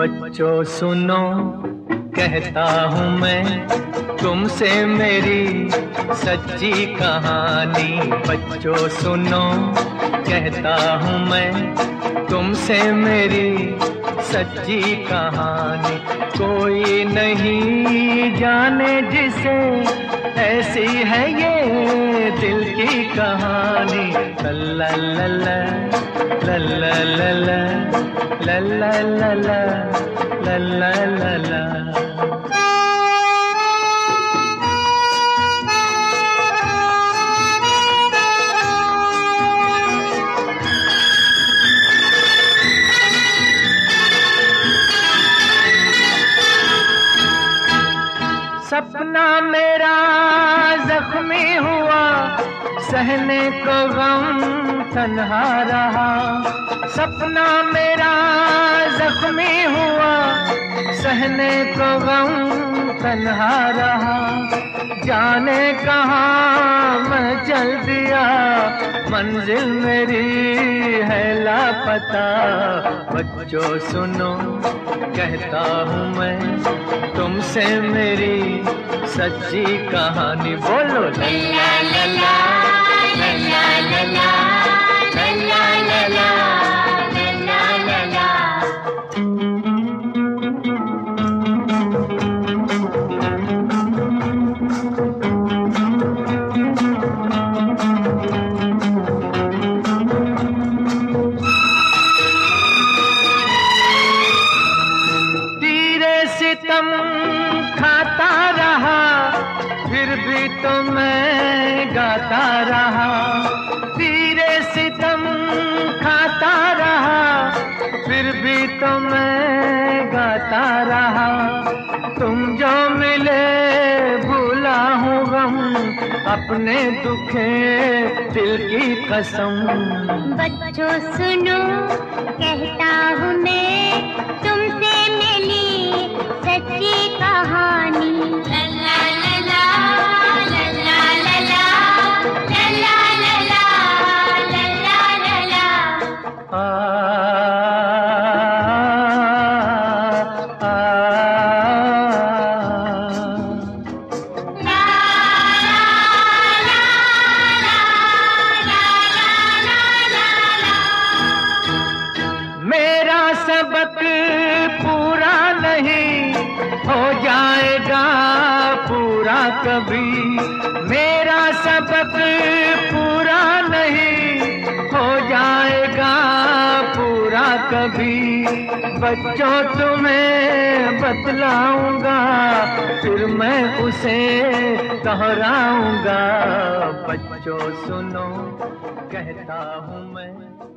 बच्चों सुनो कहता हूँ मैं तुमसे मेरी सच्ची कहानी। बच्चों सुनो कहता हूँ मैं तुमसे मेरी सच्ची कहानी। कोई नहीं जाने जिसे ऐसी है ये दिल की कहानी। ला ला ला ला ला ला ला ला ला ला ला ला ला ला। सपना मेरा जख्मी हुआ सहने को गम तन्हा रहा। सपना मेरा जख्मी हुआ सहने को गम तन्हा रहा। जाने कहाँ मैं चल दिया मंजिल मेरी है लापता। बच्चों सुनो कहता हूँ मैं तुमसे मेरी सच्ची कहानी। बोलो ला ला ला ला ला ला ला ला ला ला ला ला ला। सितम खाता रहा फिर भी तो मैं गाता रहा। तेरे सितम खाता रहा फिर भी तो मैं गाता रहा। तुम जो मिले भूला हूँ गम अपने दुखे दिल की कसम। बच्चों सुनो कहता हूँ मैं तुमसे मिली सच्ची कहानी। ला ला ला ला ला ला ला ला ला ला ला ला ला। मेरा सबक पूरा नहीं हो जाएगा पूरा कभी। मेरा सबक पूरा नहीं हो जाएगा पूरा कभी। बच्चों तुम्हें बतलाऊंगा फिर मैं उसे दोहराऊंगा। बच्चों सुनो कहता हूँ मैं